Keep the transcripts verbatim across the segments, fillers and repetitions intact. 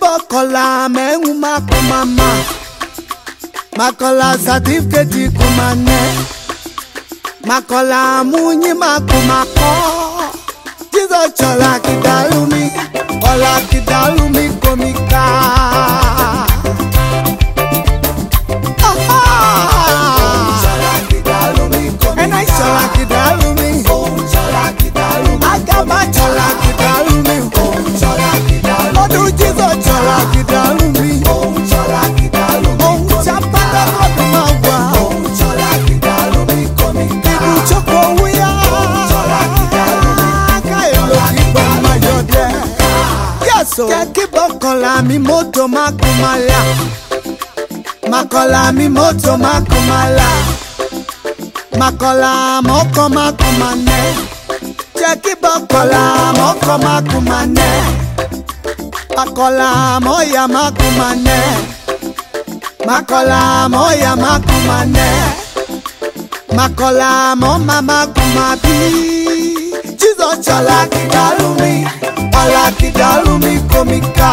Kibokola mengu makumama Makola certificate kumane Makola munyi makumako Jizo chola kidalumi Ola kidalumi komika Chola kidalumi komika And I chola kidalumi Chola kidalumi Agama chola kidalumi Chola kidalumi Odu jizo chola kidalumi Chola kidalumi Chapala kodumawa Chola kidalumi komika Ibu choko uya Chola kidalumi Kaelo kibama yode Yeso Kibokola mi moto makumala Makola mi moto makumala Makola moko makumane Kibokola moko makumane Makola moya makumane Makola moya makumane Makola moma makumabi Jizo chola kidalumi Ola kidalumi komika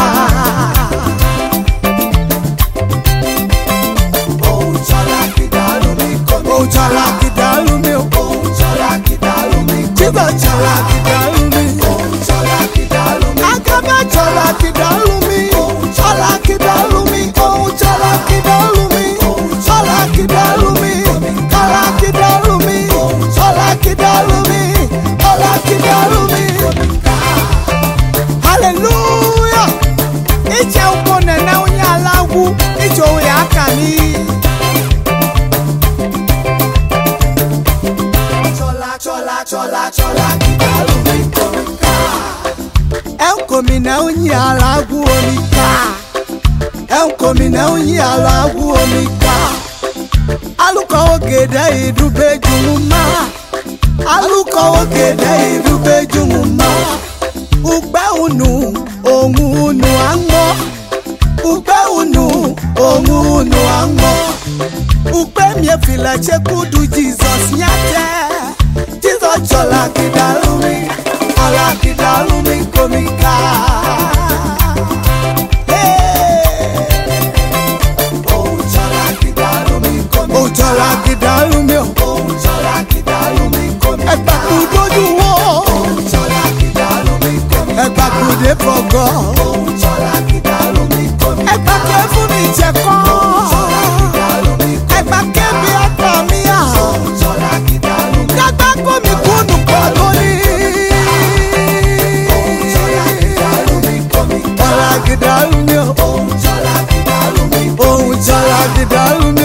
Oh chola kidalumi komika Oh chola kidalumi Oh chola kidalumi Jizo chola kidalumi Oh chola kidalumi Agaba chola kidalumi Oh chola kidalumi Oh chola kidalumi Oh chola kidalumi Chola kidalumi Oh chola kidalumi Chola kidalumi Hallelujah Iche upone na unyalagu Icho uyakani Chola chola chola chola kidalumi komika Enkomi na unyalagu omika Enkomi na unyalagu omika Aluko ogede idube jumuma Aluko ogede idube jumuma Ugbe unu ohun unu ango Ugbe unu ohun unu ango Ugbe mie fila chekudu Jesus nyate Jesus chola kidalumi Ola kidalumi komika Oh chola kidalumi Oh chola kidalumi komika Egba kudoju wo Oh chola kidalumi komika Egba kude fogo Oh chola kidalumi komika Egba kefu mi cheko Oh chola kidalumi komika Egba kebi atamia Oh chola kidalumi Egba komi kunu kogoni Oh chola kidalumi komika Ola kidalumi Oh chola kidalumi Oh chola kidalumi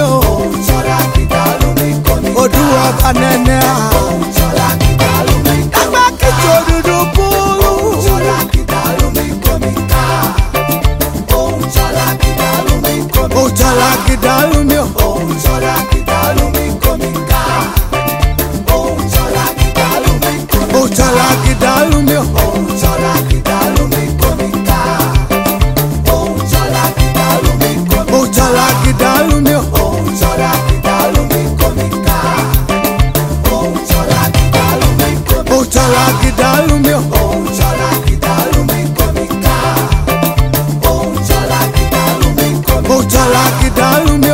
Oduwa banene Chola kidalumi Agba kicho dudu pulu Chola kidalumi komika Oh chola kidalumi komika Oh chola kidalumi Oh chola kidalumi komika Oh chola kidalumi komika Oh chola kidalumi Oh chola kidalumi komika Oh chola kidalumi komika Oh chola kidalumi Oh chola kidalumi komika Oh chola kidalumi komika Oh chola kidalumi Oh chola kidalumi komika Oh chola kidalumi komika Oh chola kidalumi